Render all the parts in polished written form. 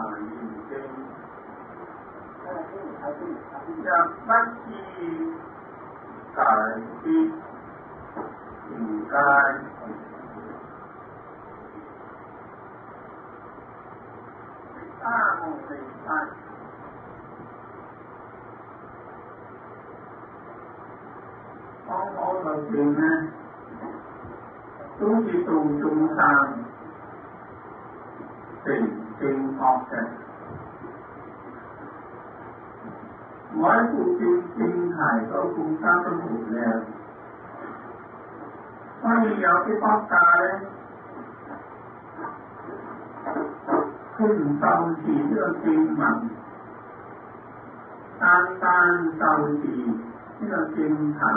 現證，若不至解決現界，三無離法。我頭先呢，都是度眾生成正確嘅。我喺附件正題嗰附加都冇咧，所以有啲國家咧，佢唔重視呢個經文，單重視呢個經題。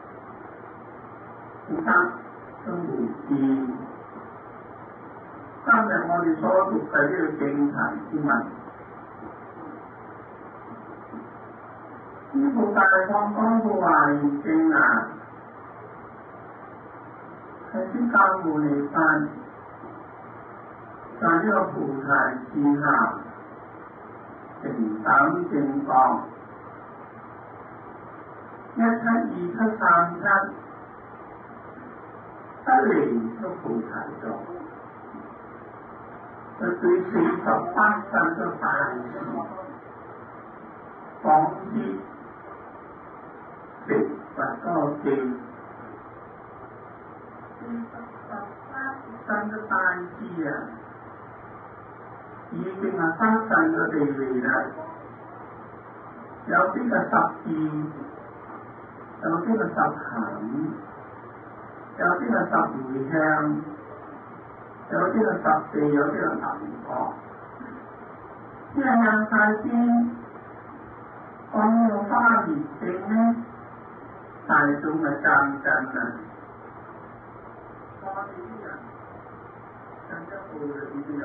其他都唔知。今日我哋所讀嘅呢個經題經文，呢部大放光嘅華嚴經啊，係釋迦牟尼佛在呢個菩提之下平等正覺，一七二七三七。得嚟都菩提咗，就對48身嘅大事講之成佛多經，48身嘅大事啊，已經係生神嘅地位啦。有啲係12，有啲係10行。有啲係10回向，有啲係10地，有啲係10覺。呢個向晒先講呢個花蓮經咧，大眾係贊真啊！我哋啲人更加步入呢啲入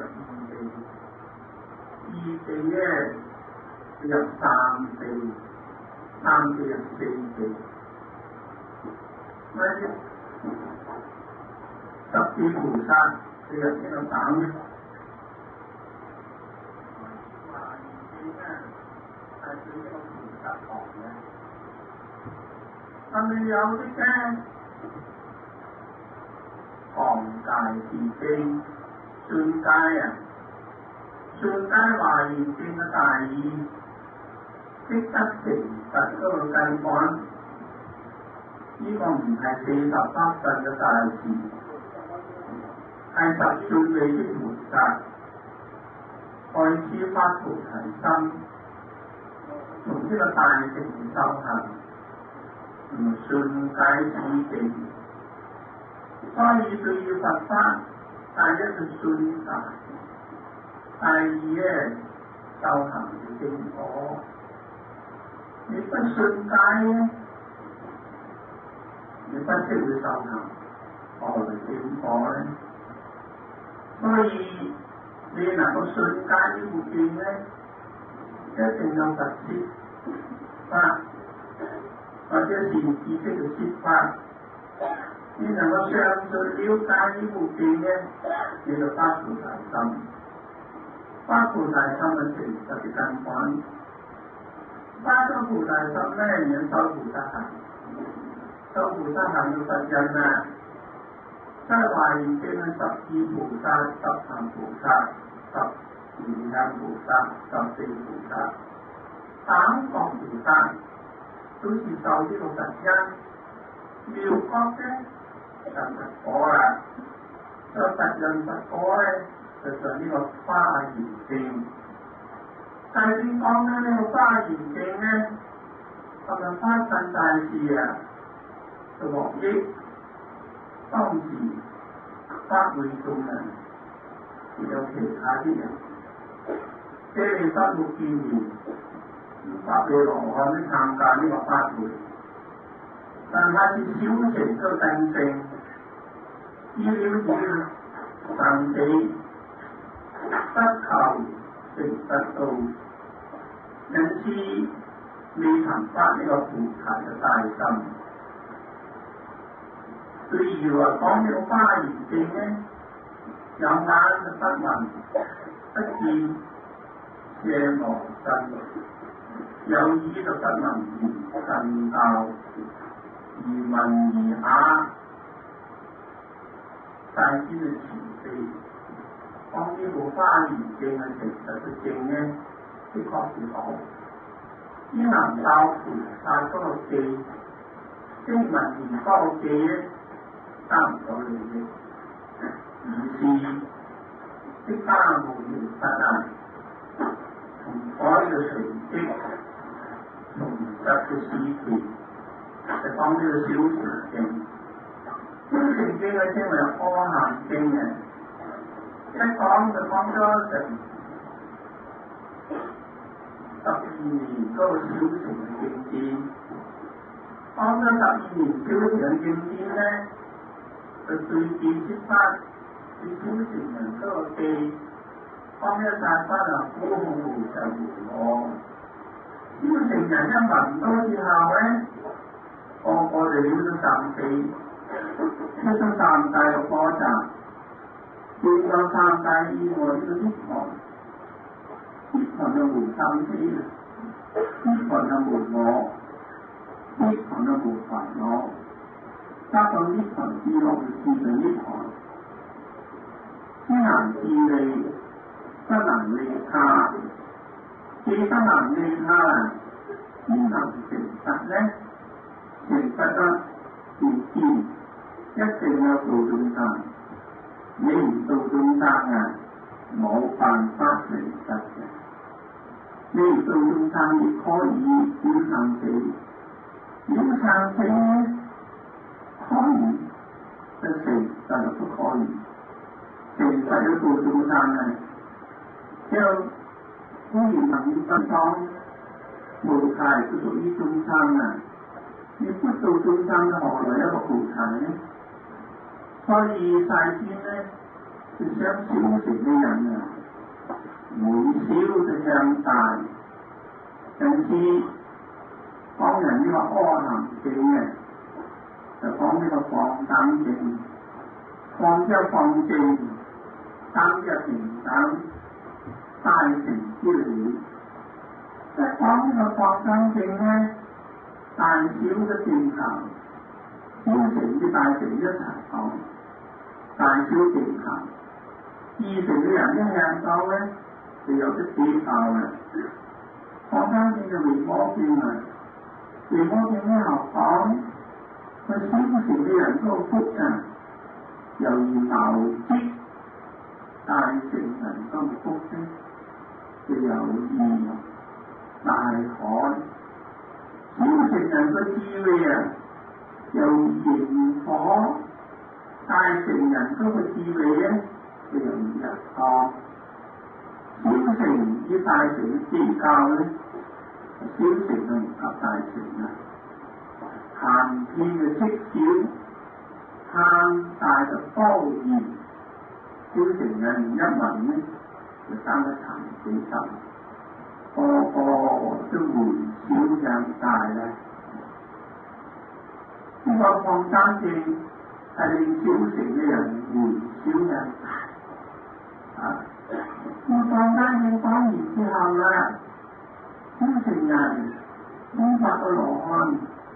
2地咧入3地，3地入4地。十地菩薩佢入呢個等嘅，華嚴經咧係對呢個菩薩講嘅，但係有啲咧講大自經信解啊，信解華嚴經嘅大義，即得成佛嗰個根本。呢個唔係48身嘅大事，係10轉位的菩薩開始發菩提心，從呢個大乘修行，信解此經。所以對於佛法，第一係信解，第二咧修行嘅經果。你不信解咧，你不識去修行，何來正果咧？所以你能夠信解呢部經咧，一定有實施法，或者善知識嘅説法。你能夠相信了解呢部經咧，你就發菩提心，發菩提心嘅成實嘅根本。發咗菩提心咧，你修菩薩行。修菩薩行嘅實因啊，即係華嚴經係12菩薩、10行菩薩、10回向菩薩、14菩薩、3覺菩薩，都是受呢個實因。妙覺咧就實果啦，所以實因實果咧就係呢個華嚴經。但係點講咧？呢個華嚴經咧，係咪發生大事啊？就獲益當時法會眾人，亦有其他啲人，即係3目見面，法會羅漢都參加呢個法會，但係是小乘都更正，依了解生死不求成佛道，因此未曾發呢個菩提嘅大心。對於來講呢個華嚴經咧，有眼就不聞不見， 遮無真，有意就不能神道，而文而雅，大師嘅慈悲。講呢部花園經嘅其實嘅經咧，的確是好。啲能夠菩薩嗰個記，即文言嗰個記咧，得唔到利益，而是啲花無聊不啊，從海嘅隨機，從質嘅思辨，就講呢個小乘經。小乘經嘅稱為阿含經嘅。一講就講咗成12年嗰個小乘嘅經典，講咗12年小乘嘅經典咧，就對治釋翻對小乘人嗰個記，講一大翻啊，苦控無常無我。小乘人一聞到之後咧，個個就曉咗三四，出咗三大嘅波折。見到三大以外呢個涅槃，涅槃就無生死啦，涅槃就無我，涅槃就無煩惱，加上涅槃之樂就自在涅槃，不能自利，不能利他，既不能利他，邊能成佛呢？成佛得自見，一定有做眾生。你唔做眾生啊，冇辦法成佛嘅。你唔做眾生亦可以了生死，了生死可以，但成佛就不可以。成佛要做眾生啊，就好似能不講無態就屬於眾生啊，你不做眾生何來一個無態呢？所以大師咧，就想小乘嘅人啊，每小就向大。因此講人呢個阿含經嘅，就講呢個放生經，放即係放正，生即係平等，大乘之理。一講呢個放生經咧，大小嘅正行，小乘與大乘一齊講。大小正行，二乘嘅人一向講咧，就有啲比較啦。放生經就維摩經啊，維摩經咧後講，佢小乘嘅人嗰個福啊，猶如牛積，大乘人嗰個福咧，就猶如大海。小乘人嘅智慧啊，猶如螢火。大乘人嗰個智慧咧，就由日光。小乘與大乘嘅比較咧，小乘就唔及大乘啦。行遍就積小，行大就高遠。小乘人一聞咧，就生得談幾深，個個都回小向大啦。呢個放生經係令小乘嘅人回小向大啊！我放生經講完之後啦，小乘人500個羅漢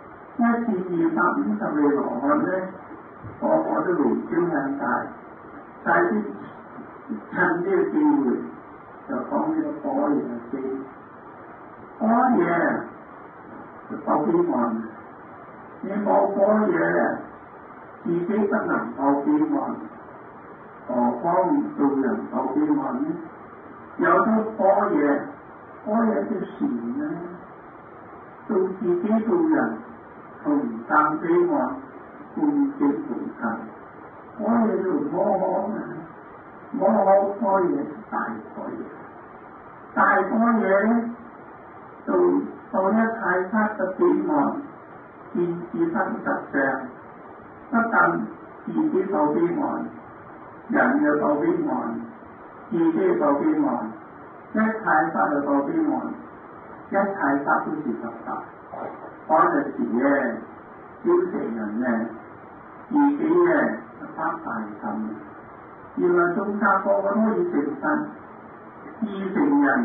，1250位羅漢咧，個個都回小向大，大啲趁呢個機會就講呢個火焰嘅經，火焰就報希望，你冇火焰自己不能報希望，何況做人報希望呢？有咗火焰，火焰就善啦，做自己做人，同擔希望，共結同行，火焰就摩訶啊！摩訶火焰大火焰，大火焰咧，到一切法嘅希望，見自身實相。不但自己受希望，人又受希望，自己受希望，一切法就受希望，一切法都是實法。嗰陣時咧，小乘人咧，自己咧就發大心，原來眾生個個都可以成佛，二乘人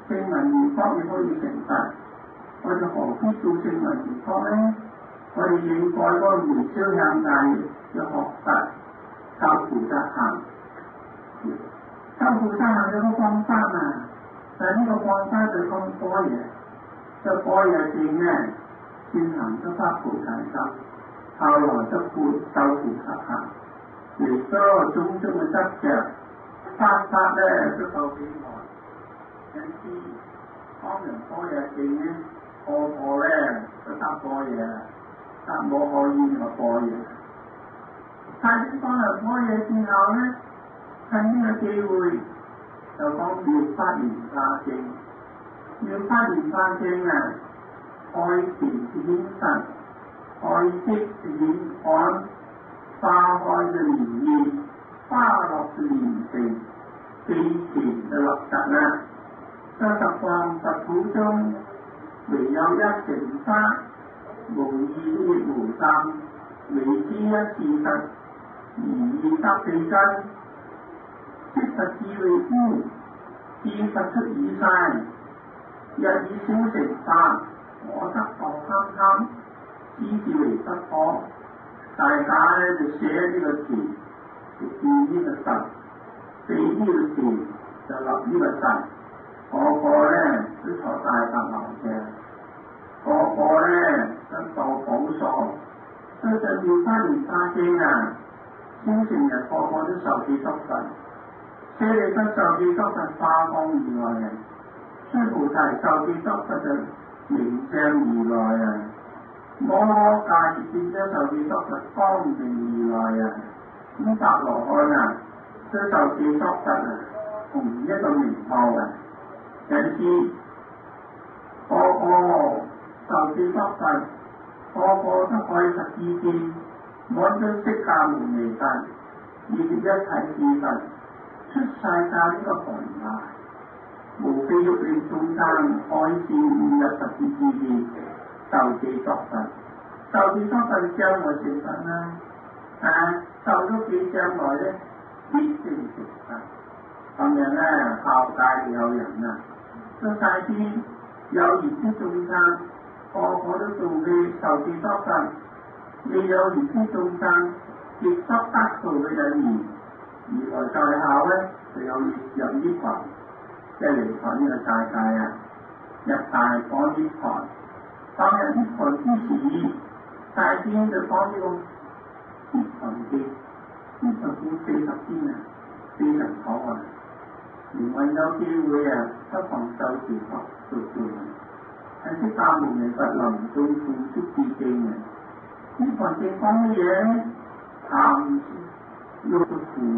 聖文如確亦可以成佛，我哋何必做聖文如確呢？我哋應該嗰個回燒向大要學佛，修菩薩行。修菩薩行有個方法啊，但係呢個方法就講般若，就般若經呢，先行得發菩提心，後來得修菩薩行，離咗種種嘅執着，法咧都夠幾耐。因此，當人般若經呢，個咧都得般若啦，得冇可以就般若。但係當人般若之後呢，趁呢個機會就講妙法蓮華經。妙法蓮華經啊，開示顯實，開釋顯安，花開嘅蓮葉，花落嘅蓮城，地前就落實啦。在十方佛土中，唯有一城花，無二亦無三，唯知一是實，而得地根。即實智為夫，智實出以世，日以小乘法，我得道貪，知是為不可。大家咧就寫呢個詞，就見呢個實，寫呢個詞就立呢個實。個咧都坐大白牛嘅，個咧都到寶所。所以就妙法蓮華經啊，小乘人個都受記得佛。舍利弗受記得佛花光如來人，須菩提受記得佛就明正如來人，摩訶迦葉變咗受記得佛光明如來人，咁達羅漢啊，都受記得佛啊，同一個名號嘅。因此，個受記得佛，個都可以實自見，滿足釋迦牟尼佛，以及一切智佛。出世界呢個寒態，無非欲令眾生開示悟入實之見，受記得佛，受記得佛將來成佛啦。受咗記將來咧，必定成佛。咁樣咧，教界有人啊，到世天有緣之眾生，個都做嘅受記得佛，未有緣之眾生，亦得做嘅因緣。而來在後咧，就有入呢群，即係離開呢個世界啊，入大講呢群。當入呢群之時，大天就講呢個呢群嘅呢群故40天啊，40口啊，連運有機會啊，不妨受持佛做做。係釋迦牟尼佛臨終付出致敬啊！呢群正講乜嘢？談欲苦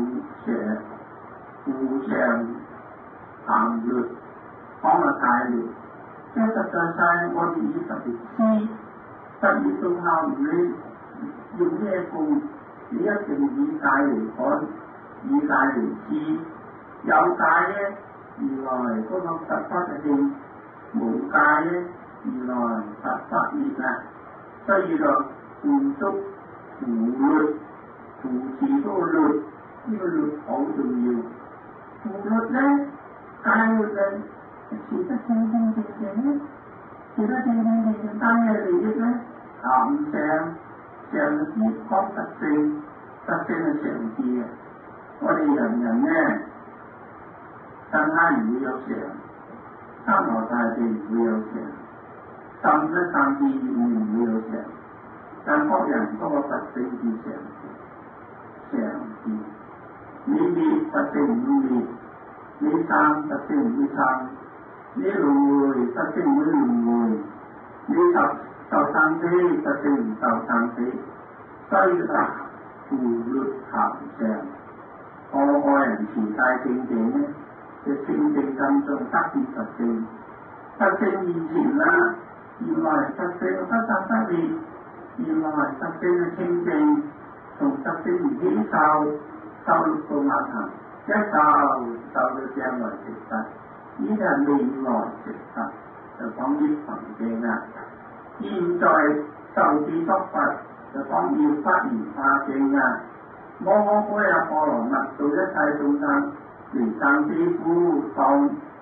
上行律，講個大律，即係實在晒我哋以特別知，特別到後面用咩故？你一定以戒嚟講，以戒嚟知，有戒咧，原來嗰個實法嘅性；無戒咧，原來實法滅啊！所以就付足符律。扶持嗰個律，呢個律好重要。扶律咧，戒律咧，持得正正咧，持得正單嘅利益咧，行上知確實性係常智嘅。我哋人咧，生下唔會有常，生來大地唔會有常，生一生智唔會有常，但各人嗰個特性是常。常智，你滅實性唔會滅，你生實性唔會生，你輪迴實性唔會輪迴，你受生死實性唔受生死，所以啊，扶律行上，個人持戒正正咧，就正正心中得見實性，實性現前啦，原來實性不生不滅，原來實性嘅清淨。從實性而起受六道萬行，一受到將來成佛，呢個係未來成佛，就講呢群嘅啦。現在受記得佛，就講妙法蓮華經啊。摩訶般若波羅蜜度一切眾生，離生死苦，當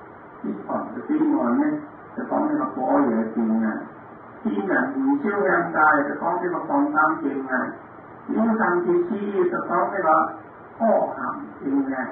啲旁嘅經案咧，就講呢個火野經啊。天人燃燒向界就講呢個放生經啊。妖神劫師就講呢個阿含經嘅。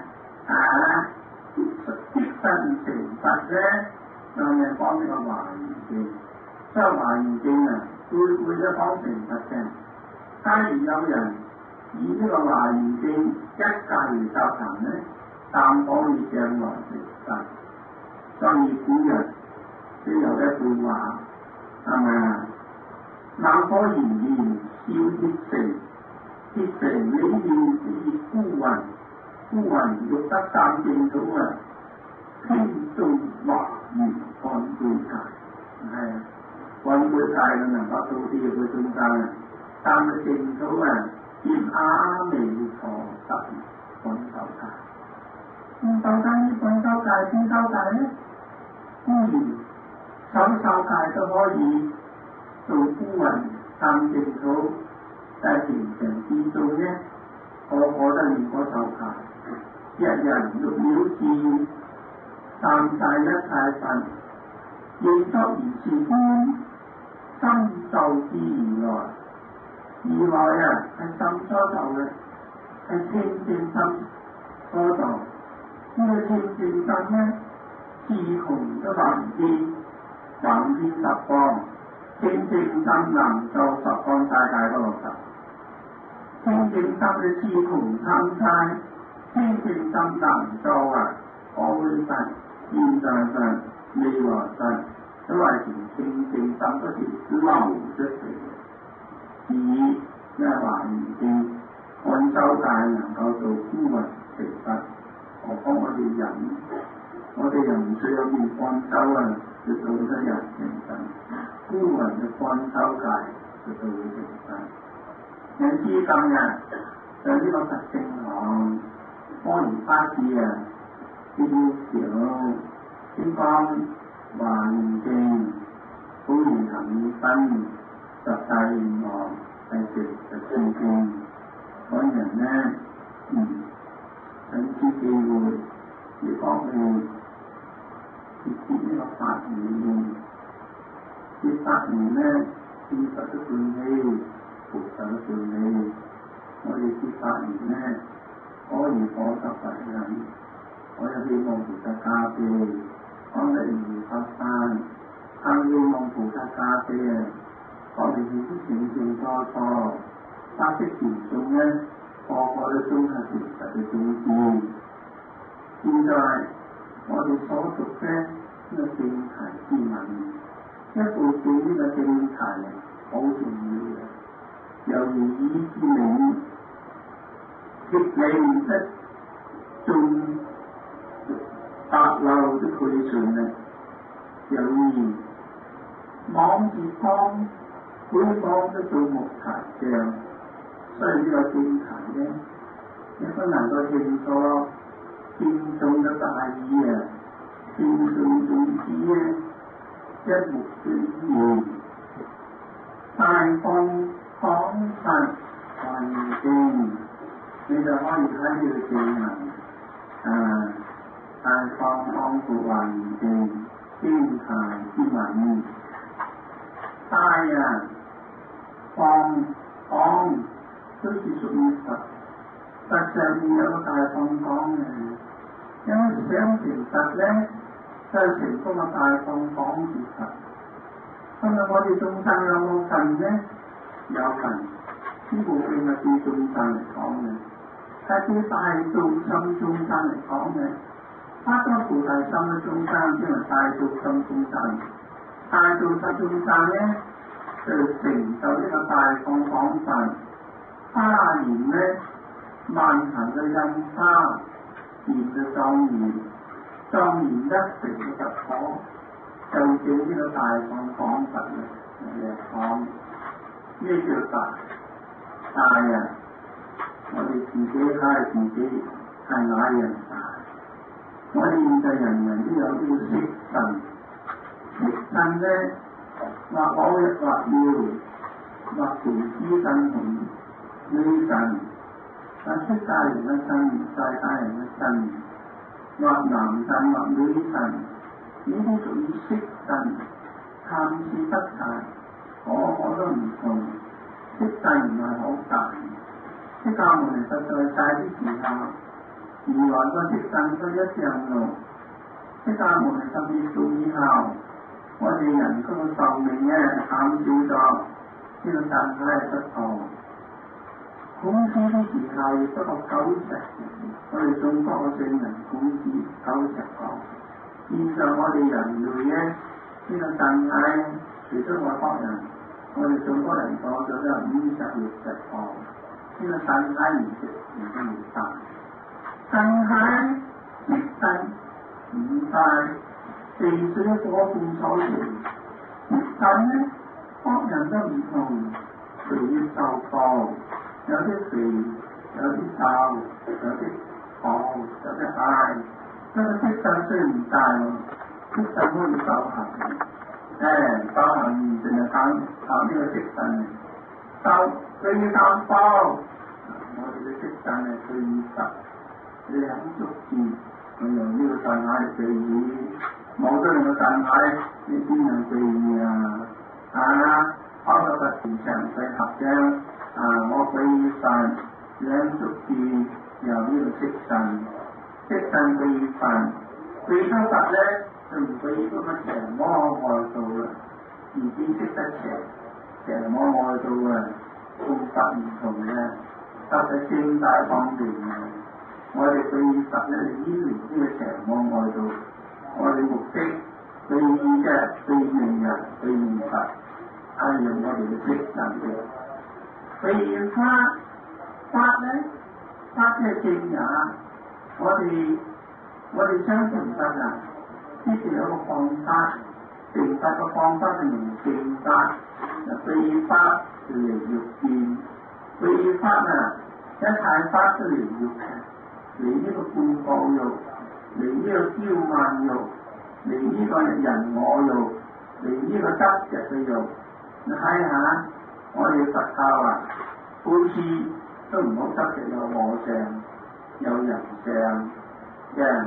必身成佛咧，就係講呢個華嚴經。所以華嚴經啊，會咗講成佛嘅。假如有人以呢個華嚴經一戒而修行咧，但可以將來成佛。所以古人都有一句話，係咪啊？冷火炎炎燒鐵城，鐵城裏面是孤雲，孤雲欲得三淨土啊！天中華嚴看背柴，係啊，看背柴嘅能夠到啲嘅中間啊，但係淨土啊，見阿彌陀佛看手戒。手戒呢？看手戒邊手戒咧？固然手戒都可以做孤雲三淨土，但係平常之中咧，個個都念嗰手戒，日日欲了智。三世一切佛，應作如是觀，心受之如來。如來啊，係心所受嘅，係清淨心所受。呢個清淨心咧，自窮都話唔知，橫遍十方，清淨心能做十方世界嗰個十。清淨心嘅自窮參差，清淨心能做啊，我會佛。現在上未來上都係從清淨心嗰條流出嚟嘅，以咩華嚴經看修戒能夠做孤雲成佛，何況我哋人，我哋人唔需要念看修啊，就到得人成佛。孤雲嘅看修戒就到會成佛。你知今日有呢個佛聖堂摩尼巴士啊！呢啲小先講華嚴經，好言行分十大願望，係食就清經。嗰人咧，等啲機會要講佢接呢個法緣，接法緣咧，見佛都歡喜，菩薩都歡喜。我哋接法緣咧，可以獲得佛人。我又希望菩薩加被，講得如法山，更希望菩薩加被啊！我哋已經正正初初，法式傳頌咧，個個都中係其實嘅宗旨。現在我哋所讀嘅呢個正題之文，一部對呢個正題好重要嘅，由於以至你亦你唔識仲白漏的配順力，由於網字方每講都做木材像，所以呢個正題咧，你不能夠清楚聽眾嘅大意啊，聽眾宗旨咧，一目了然。大放廣佛雲經，你就可以睇呢個正文大放廣佛雲經經題之文。大啊，放都是屬於佛，佛上面有個大放廣嘅，因為想成佛咧，就係成嗰個大放廣是佛。咁啊，我哋眾生有冇份咧？有份，呢部經係對眾生嚟講嘅，係對大眾心眾生嚟講嘅。發咗菩提心嘅眾生，即係大眾心眾生。大眾心眾生咧，就成就呢個大放廣佛。花言咧，萬行嘅印花，現嘅莊嚴，莊嚴一成嘅佛果，就叫呢個大放廣佛嚟講。咩叫大？大啊！我哋自己睇自己係哪人大？我哋現在人人都有呢個色身，色身咧，或可一或要，或培資身同女神，或出家人嘅身，在家人嘅身，或男神或女神， 呢啲屬於色身，看似不大，我都唔同。色勢唔係好大，釋迦牟尼佛在世啲時候，如來個色勢都一樣路。釋迦牟尼佛滅度以後，我哋人嗰個壽命咧減少咗，呢個身體係不同。孔子啲時候亦不過90，我哋中國嘅聖人孔子90個。現在我哋人類咧，呢個身體除咗外國人。我哋中國人講咗都有50、60個，呢個身體唔大，身體色身唔大，地水一火半所成，色身咧各人都唔同，肥啲瘦高，有啲肥，有啲瘦，有啲薄，有啲矮，呢個色身雖唔大喎，色身可以受行。修行淨係靠呢個色身，最三波，我哋嘅色身係最實兩足字，我用呢個身體嚟對比，冇咗你個身體，你邊能對比啊？開咗個慈祥細合章，我對比晒兩足字，由呢個色身，色身對比晒，對咗實咧。就唔俾嗰個邪魔外道啦，自己識得邪魔外道啊，功法唔同嘅，特別正大方面嘅。我哋對佛咧醫療呢個邪魔外道，我哋目的對嘅對命人對命佛，係用我哋嘅色身嘅。譬如法咧，法嘅正也，我哋相信法啊。呢條有個方法，正法個方法係用正法，非法就嚟欲見，非法一太法就嚟欲嚟呢個半暴欲，嚟呢個驕慢欲，嚟呢個人我欲，嚟呢個執着嘅欲。你睇下，我哋佛教好似都唔好執着有我相，有人相嘅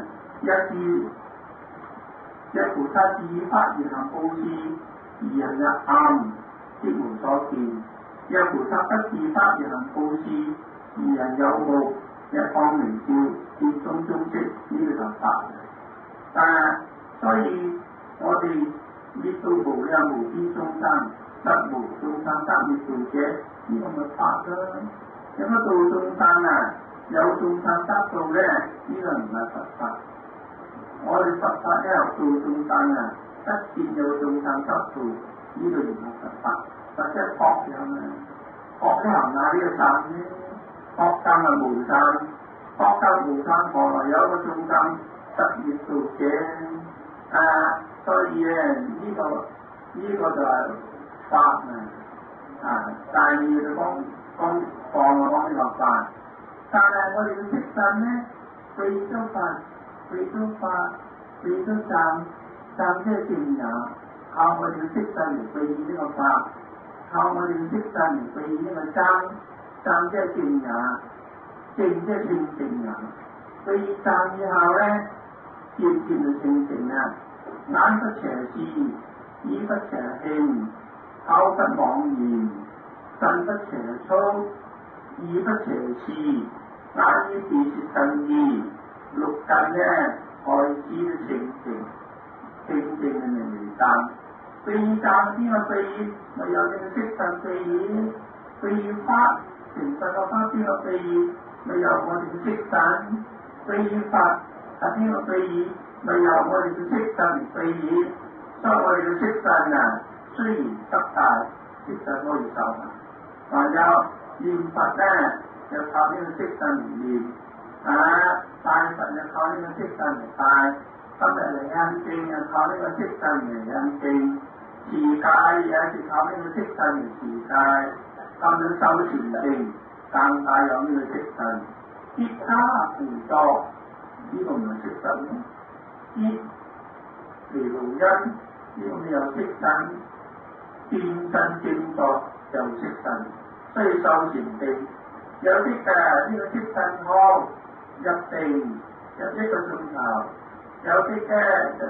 一菩薩自發而行布施，而人也暗，即無所見；一菩薩不自發而行布施，而人有目，一方明照，見中中色，呢個就法。所以我哋滅度無量無邊眾生，得無眾生得滅度者，呢個咪法啦。有乜度眾生有眾生得度咧？呢個唔係佛法。我哋佛法咧度眾生得見有眾生得度，呢個唔係佛法。佛即係學養學行呢個散咧，學生無散，學生無散何來有一個眾生得滅度嘅？所以呢個就係法第二就講呢個法，但係我哋嘅色身咧，非咗法。為咗站即係正也，靠我哋嘅色身嚟對應呢個法，靠我哋嘅色身嚟對應呢個站即係正也，正即係正正也。對應站以後咧，漸漸就正正啦。眼不邪視，耳不邪聽，口不妄言，身不邪操，意不邪事，眼耳鼻舌身意。六根咧，開始都正正嘅明淡，非淡邊個非？咪有呢個色身非法，成佛個法邊個非？咪有我哋嘅色身非法，邊個非？咪有我哋嘅色身非？所以我哋嘅色身雖然得大，色身可以受行，還有念佛咧，就靠呢個色身嚟念。拜佛就靠呢個色身嚟拜，今日嚟印證就靠呢個色身嚟印證，持戒也是靠呢個色身嚟持戒，咁樣修禪定更加有呢個色身。結他輔助，呢個唔係色身咯。結其無因，呢個咪有色身。見身正覺就色身，所以修禪定有啲呢個色身好。入定入1個鐘頭，有啲就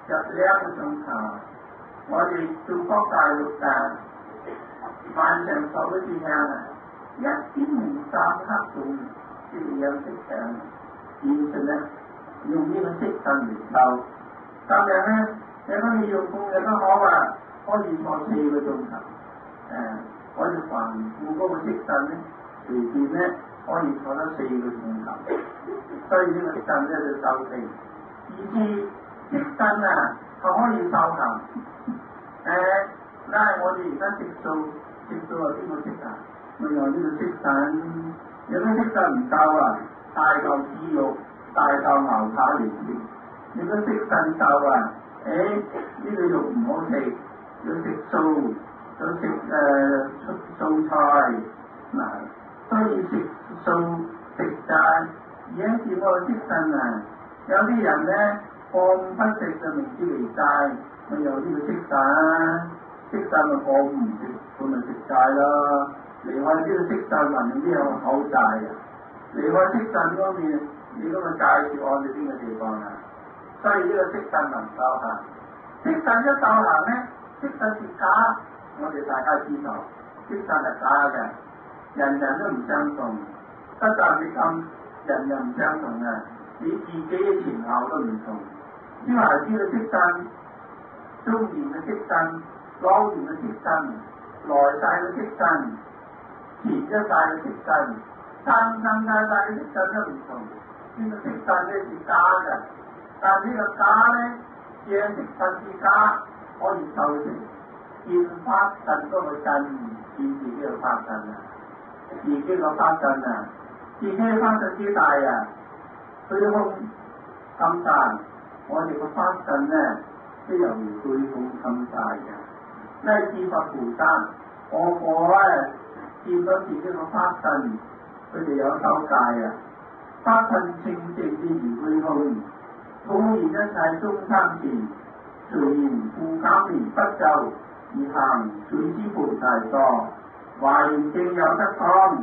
12個鐘頭，我哋中國大陸嘅晚上10個鐘啊，1.03克鐘嘅休息上，現實咧用呢個息腎嚟鬥，但係咧你可以用工嘅都好啊，可以坐4個鐘頭，我哋凡顧嗰個息腎咧，隨便咧可以坐得4個鐘頭，所以呢個腎咧就鬥氣，而至息腎啊，佢可以修行。我哋而家食素係邊個食啊？咪有呢個息腎，有啲息腎唔夠啊，大嚿豬肉、大嚿牛扒嚟食。如果息腎夠啊，呢個肉唔好食，要食素，要食素菜，所以食素食齋。而家見到息腎啊，有啲人咧放不食就明知嚟齋，咪有呢個息腎，息腎咪放唔食，佢咪食齋咯。離開呢個息腎運邊有口齋啊？離開息腎嗰邊，你嗰個齋住按住邊個地方啊？所以呢個息腎能修行，息腎一修行咧，息腎是假，我哋大家知道，息腎係假嘅，人人都唔相同，不但你咁人人唔相同啊，你自己嘅前後都唔同。小孩子嘅息腎，中年嘅息腎，老年嘅息腎，來世嘅息腎，前一世嘅息腎，生生世世嘅息腎都唔同。呢個息腎咧是假嘅，但呢個假咧，嘅息腎是假，可以修成見法腎嗰個腎，見自己嘅法腎啊，自己個法腎啊，自己嘅法腎幾大啊？虛空咁大，我哋個法腎咧都由虛空咁大嘅。呢至佛菩薩，我咧見到自己個法腎，佢哋有修戒啊。法腎清淨之如虛空，普現一切眾生前，隨緣故減年不就，而行水之菩提道，華嚴正有得講。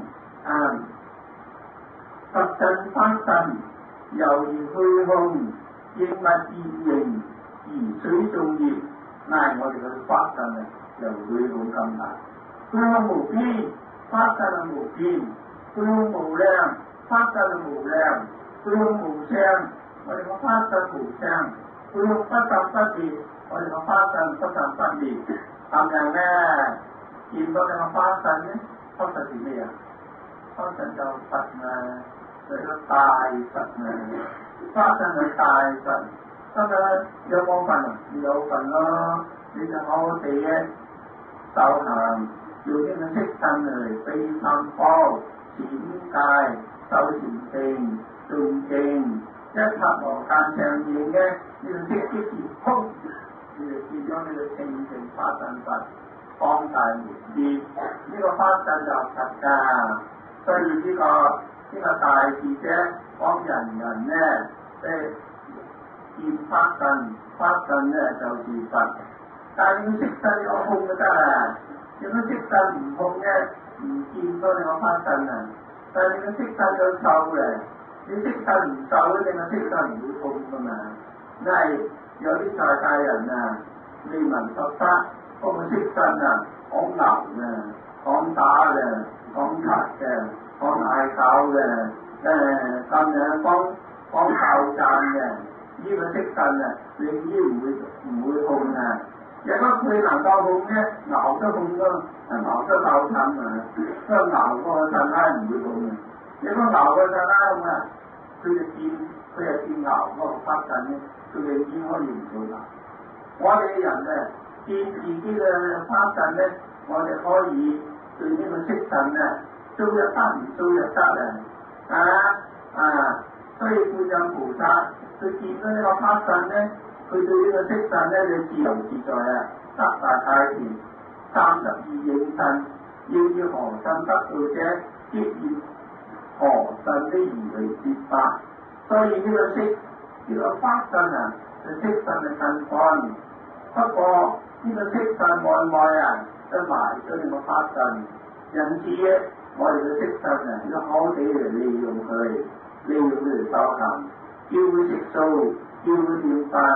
佛腎法腎猶如虛空，應物現形，而水眾業。我哋嘅法腎啊，由虛空咁大，虛空無邊，法腎係無邊；虛空無量，法腎係無量；虛空無相，我哋個法腎無相；虛空不生不滅，我哋個法腎不生不滅。咁樣咧，見到你個法腎咧，法腎係咩啊？法腎就佛啊，係個大佛啊！法腎係大佛。咁啊，有冇份啊？有份咯，你就好好地嘅修行，用呢個息腎嚟避三寶、淺戒、修禪定、誦經，一塔羅間上面嘅呢個息息而空，你就見咗呢個清淨法腎佛，光大無邊，呢個法腎就佛㗎。所以呢個大智者講人咧，見法腎，法腎咧就是佛。但係你息腎有空就得啦，如果息腎唔空咧，唔見到你個法腎啊。但係你個息腎有受嘅，你息腎唔受咧，你個息腎唔會空噶嘛。因為有啲在家人啊，未聞佛法，嗰個息腎啊，講牛嘅，講打嘅，講賊嘅，講嗌交嘅，咁樣講爆炸嘅。呢個息腎啊，永遠唔會空啊！如果佢能夠空咧，牛都空咯，牛都爆產啊！因為牛嗰個腎拉唔會空啊！如果牛個腎拉空啊，佢就見牛嗰個法腎咧，佢永遠可以唔到牛。我哋人咧見自己嘅法腎咧，我哋可以對呢個息腎咧，做日得唔做日得啊！所以觀音菩薩佢見到呢個法腎咧，佢對呢個息腎咧就自由自在啊！得大太平32應身，要以何身得道者，必以何身的而為之法。所以呢個法腎啊，就息腎嘅根本。不過呢個息腎外啊，都埋咗呢個法腎，因此我哋嘅息腎啊，要好地嚟利用佢嚟修行，叫佢食素，叫佢念法，叫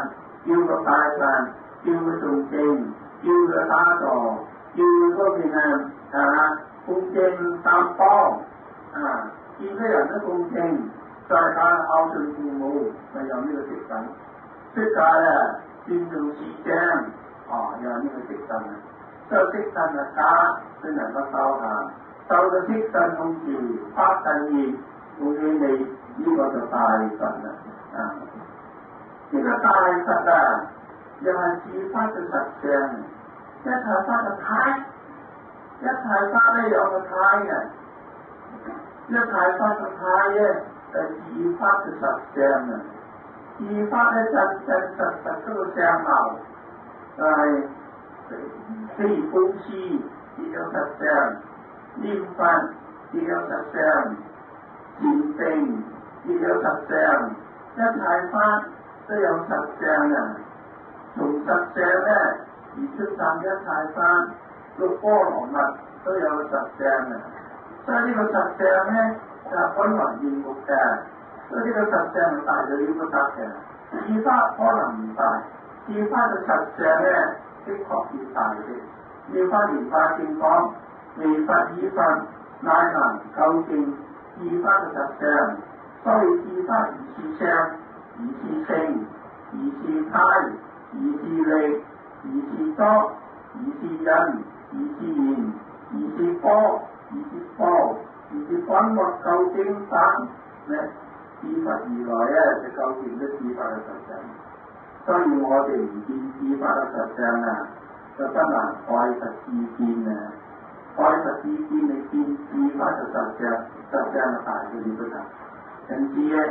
叫佢拜飯，叫佢誦經，叫佢打坐，叫佢嗰邊恭敬三方見啲人都恭敬，再加孝順父母，咪有呢個積分。出家咧尊重師長，有呢個積分。所以積分假先能夠修行，修到積分好似發誓願，恭喜你呢個就大佛啦。呢個大佛又係自發嘅實相，一齊發個胎，一齊發咧有個胎嘅，一齊發個胎咧係自發嘅實相啊！自發咧真真實實嗰個相貌係非公司亦有實相，念佛亦有實相，禪定亦有實相，一齊發都有實相啊！從實相咧而出生一齊翻六波羅蜜都有實相啊！所以呢個實相咧就係可能現目嘅，所以呢個實相係大到了不得嘅。自發可能唔大，自發嘅實相咧的確是大的。要翻蓮花經講，微佛以佛乃能究竟自發嘅實相，所以自發而是相，而是性，而是胎。而是力，而是多，而是因，而是緣，而是波，而是波，而是品或究竟等咧，自佛如來就究竟咗自法嘅實相。所以我哋唔見自法嘅實相就不能開實自見啊！開實自見你見自法嘅實相嘅大嘅呢個就，因此咧，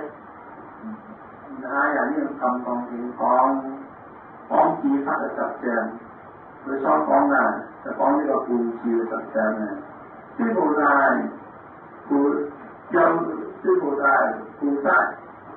人呢個咁講自法嘅實相，佢所講就講呢個故事嘅實相諸菩薩諸菩薩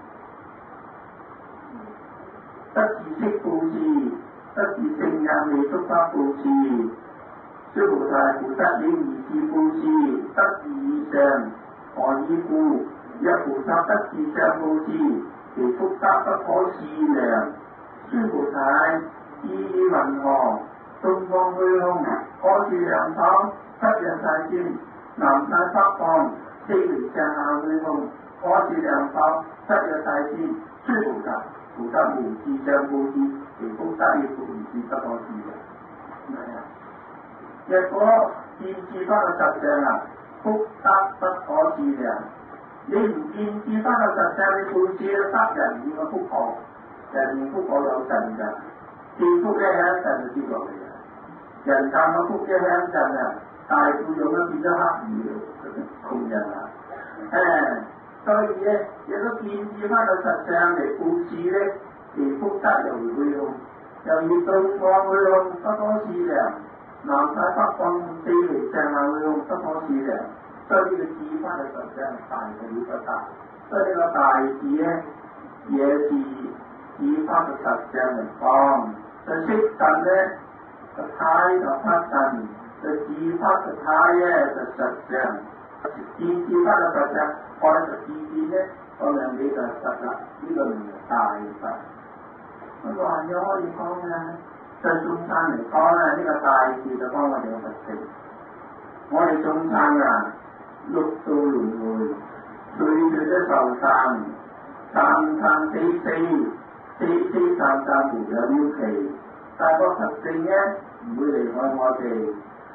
得自識布施，得自性眼味觸法布施，諸菩薩應如是布施，得自以上，何以故？若菩薩得自上布施，其福德不可思量。諸菩薩意云何？東方虛空，可是兩手，七日大天，南西北方，四彌上下虛空，可是兩手，七日大天。諸菩薩無自上布施，其福德亦復如是不可思量。若果見自法嘅實相福德不可思量。你唔見自法嘅實相，你布施得人哋嘅福報。人福報有陣㗎，見福一響陣就跌落嚟啊！人賺咗福一響陣大富翁都變咗黑魚窮人所以咧，如果見自法嘅實相嚟布施咧，其福德又會用，又要東方會用不可思量，南西北方四彌上下會用不可思量，所以呢個自法嘅實相大到了不得，所以呢個大字咧也是自法嘅實相嚟講，就識神咧個胎就法神，就自法嘅胎咧就實相，見自法嘅實相，我哋就自見咧，嗰兩幾就實啦，呢個名係大佛。咁話又可以講對眾生嚟講呢個大字就幫我哋嘅佛性。我哋眾生六道輪迴，歲歲都受生，生生死死。死死散散無有了期，但個佛性咧唔會離開我哋。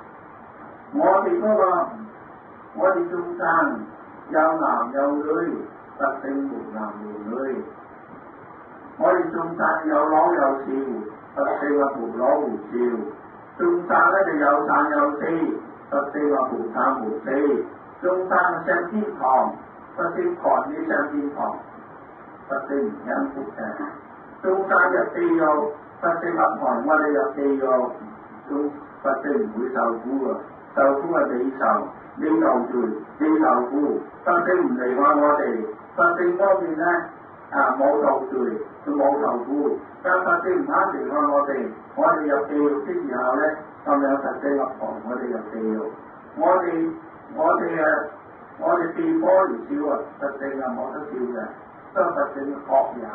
我哋眾生有男有女，佛性無男無女。我哋眾生有老有少，佛性話無老無少。眾生咧就有生有死，佛性話無生無死。眾生上天堂，佛性趕你上天堂，佛性唔因福嘅。眾生入地獄，佛性話寒我哋入地獄，佛性唔會受苦受苦係你受，你受罪，你受苦，佛性唔離開我哋，佛性方面咧冇受罪，佢冇受苦，但佛性唔肯離開我哋入地獄的時候咧，咁樣佛性話寒我哋入地獄，我哋地波而笑佛性冇得笑嘅，所以佛性惡也。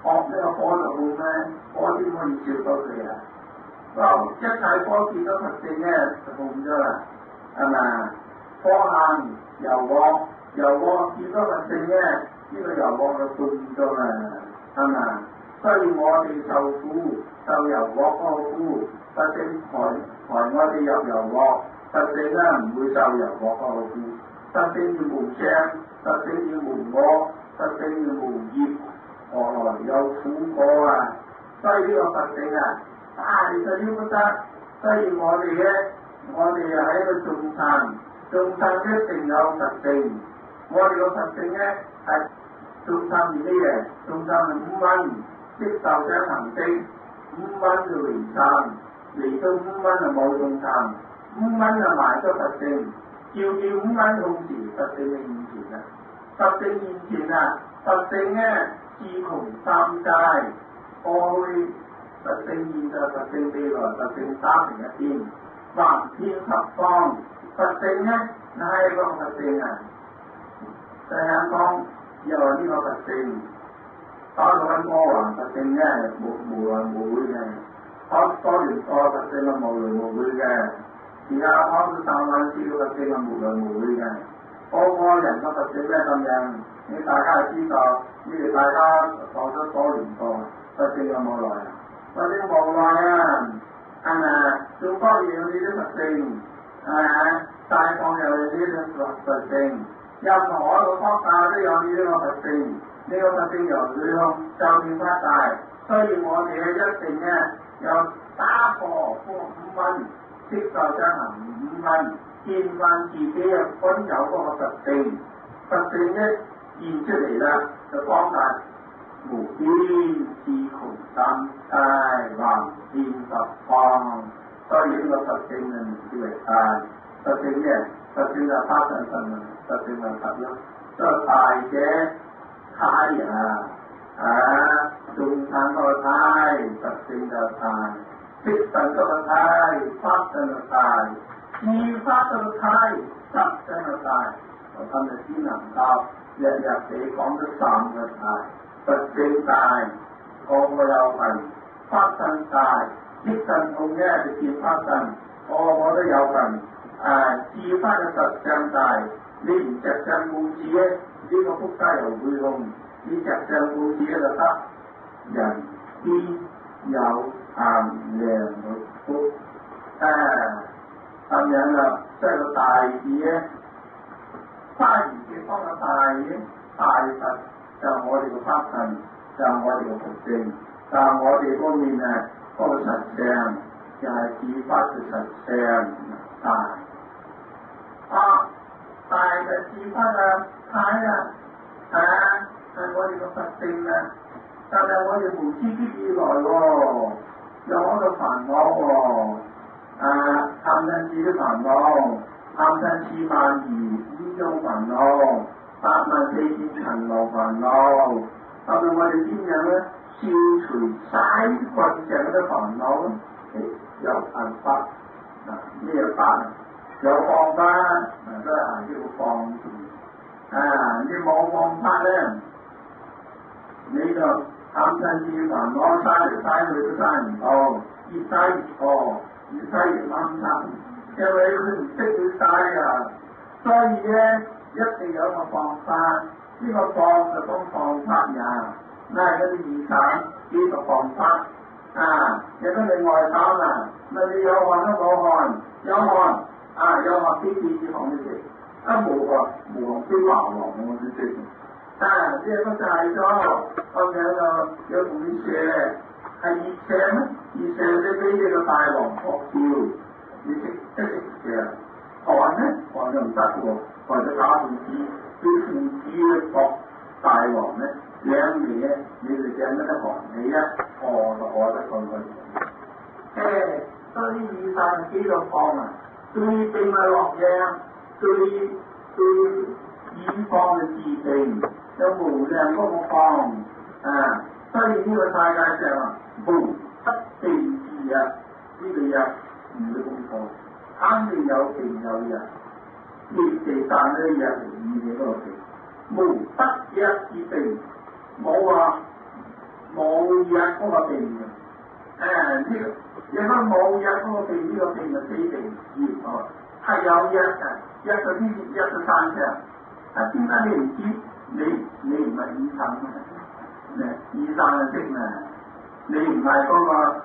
學呢個火就會咩？火點可以照到佢啊？一切火見到佛性咧就冇咗啦，係咪？火行油鑊，油鑊見到佛性咧，呢個油鑊就半咗啦，係咪？所以我哋受苦受油鑊嗰個苦，佛性抬我哋入油鑊，佛性咧唔會受油鑊嗰個苦，佛性要無聲，佛性要無我，佛性要無業，何來有苦果啊？所以呢個佛性啊，大到了不得。所以我哋喺一個眾生一定有佛性。我哋個佛性咧係眾生面啲嘅，眾生係五蘊，即受想行識，五蘊就離散，離到五蘊就冇眾生，五蘊就埋咗佛性，照見五蘊同時，佛性嘅現前啊！佛性現前啊！佛性咧自窮三界，過去佛性現在，佛性未來，佛性三成一邊，橫遍十方。佛性咧係個佛性啊！世間方又話呢個佛性，打到喺魔幻佛性咧無來無回嘅，多年多佛性係無來無回嘅，而家講到三萬次嘅佛性係無來無回嘅，個人嘅佛性咧咁樣，你大家知道，你哋大家講咗多年多，佛性有冇來啊？佛性冇來啊，係咪？做多嘢有呢啲佛性，係咪？大放有呢啲佛性。任何一個國家都有呢個佛性，呢個佛性由內向就變發大，所以我哋一定咧有打破五蘊，即受想行五蘊，見翻自己嘅本有嗰個佛性，佛性一現出嚟啦，就光大無邊至窮三界，橫遍十方，所以呢個佛性嘅名字為大。佛性嘅佛性就發上神啊！佛性就佛咯，都係大嘅胎眾生個胎，佛性就大，色身個胎，法身就大，自法個胎，法身就大。我今日先能夠日日地講咗三個胎，佛性大，個個有份；法身大，色身同嘅就見法身，個個都有份。自法嘅實相大，你唔着相故事咧，呢個福家又會用；你着相故事咧就得人天有限量嘅福，咁樣啦，即係個大字咧，花園嘅方嘅大嘅大佛就係我哋嘅法身，就係我哋嘅佛性，就係我哋嗰面嗰個實相，就係自法嘅實相大。大嘅自法太係我哋個佛性啊！但係我哋無知之以來有好多煩惱貪嗔痴啲煩惱，貪嗔痴慢疑五種煩惱，84000塵勞煩惱。咁我哋點樣咧消除晒棍上嗰啲煩惱咧？有辦法咩辦？有方法都係行呢個方便你冇方法咧，你就貪嗔痴煩惱嘥嚟嘥去都嘥唔到，越嘥越多，越嘥越掹親，因為佢唔識去嘥啊。所以咧一定有個方法，呢個方就講方法呀，嗰啲二產呢個方法有得你外省你有汗都冇汗，有汗。有學啲電子行嘅嘢，冇學非麻黃我先識。即係嗰就係咗，咁樣就有同你射，係熱射咩？熱射你俾你個大黃撲掉，你識射。寒咧，寒就唔得喎，寒就打父子，對父子咧撲大黃咧，兩面咧，你哋掟得寒氣就餓得咁佢。所以以上係幾個方對病嘅落藥，對醫方嘅治病，有無量嗰個方所以呢個世界上無不病治藥，呢個藥唔會咁錯，肯定有病有藥，滅地散呢藥係醫嘅嗰個病，無不藥治病，冇日嗰個病嘅，如果冇日嗰個病，呢個病就死病醫唔開。係有日嘅，日就天日就散嘅。點解你唔知？你唔係醫生咩？醫生就識咩？你唔係嗰個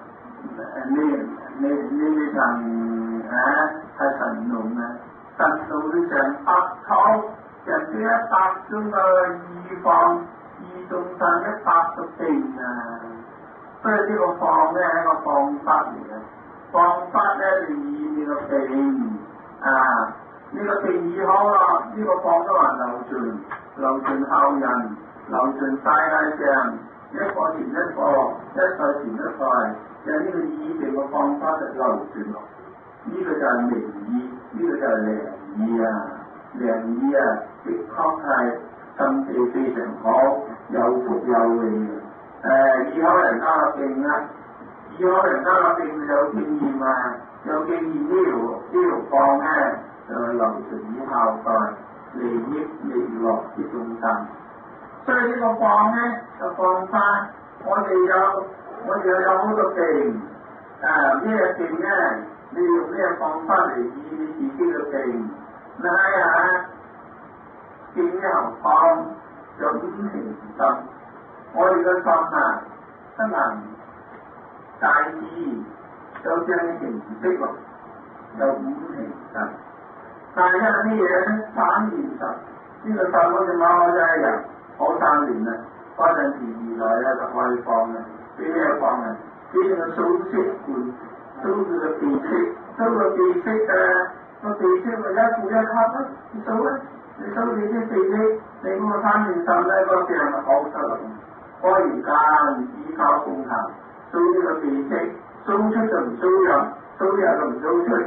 你神係神農啊！神農你成百草，人哋100種嘅預防預種曬100個病啊！所以呢個方咧係一個方法嚟嘅，方法咧就醫呢個病啊！呢個病醫好啦，呢個方都話流傳後人，流傳世界上一個傳一個，一代傳一代，就係呢個醫病嘅方法就流傳落。呢個就係名醫，呢個就係良醫啊！良醫啊，的確係心地非常好，有福有榮啊！醫好人家嘅病啊，醫好人家嘅病有經驗啊，有經驗呢條方咧就流傳於後代，利益利樂之眾生。所以呢個方咧就方法，我哋有好多病咩病咧？你用咩方法嚟醫你自己嘅病？你睇下，健康方有五行心，我哋嘅心啊，不能介意，就將形式咯，有五行心。但係因為啲嘢咧3年實，呢個心好似馬騮仔一樣，好3年啦，嗰陣時而來咧就可以放啦，俾咩放啊？俾你個數息罐。收佢個鼻息，收個鼻息個鼻息咪一步一級咯，你數啊，你收你啲鼻息，你嗰個3年實咧個病就好得啦。開完間依靠功行，數呢個鼻息，數出就唔數入，數入就唔數出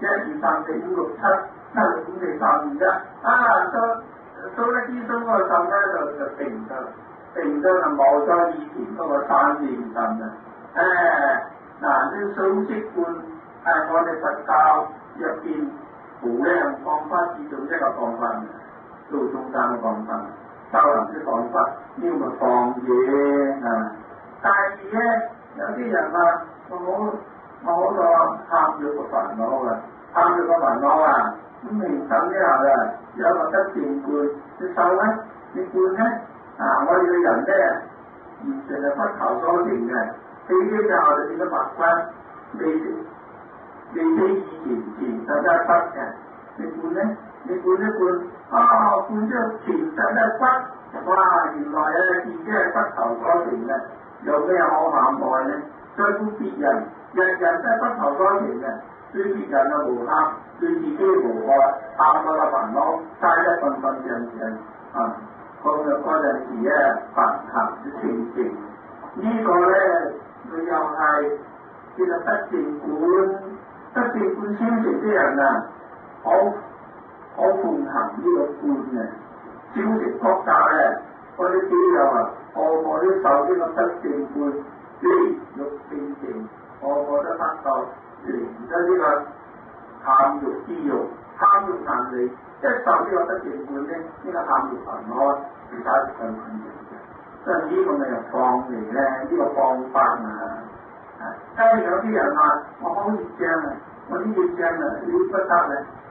，1、2、3、4、5、6、7、7、5、4、3、2、1，數一啲數個腎咧就定咗就冇咗以前嗰個3年腎啦，嗱，呢數息罐係我哋佛教入邊無量方法之中一個方法，做中間嘅方法，修行嘅方法，呢個咪放嘢啊！第二咧，有啲人話我好多貪欲嘅煩惱啊，貪欲嘅煩惱啊，咁明心之後啊，有個得淨罐，你受咧，你罐咧，我哋嘅人咧，完全係不求所成嘅。死咗之後就變咗白骨，未死以前就真係骨嘅。你灌咧，你灌一灌，灌咗全身嘅骨，哇！原來自己係不求所成嘅，有咩好涵蓋咧？對付別人，人都係不求所成嘅，對別人啊無貪，對自己無愛，貪嗰個煩惱，嘥一份上啊！嗰陣時咧，凡行之清淨，呢個咧。佢又係叫做得淨觀修成啲人啊，好奉行呢個觀嘅，修成國家咧，嗰啲基友啊，個個都受呢個得淨觀，欲清淨，個個都得到離咗呢個貪欲之欲，貪欲難離，一受呢個得淨觀咧，呢個貪欲煩惱其他就更困難。所以呢個咪又放嚟咧，呢個方法啊！有啲人話我好熱脹啊，我啲熱脹啊，你不得咧，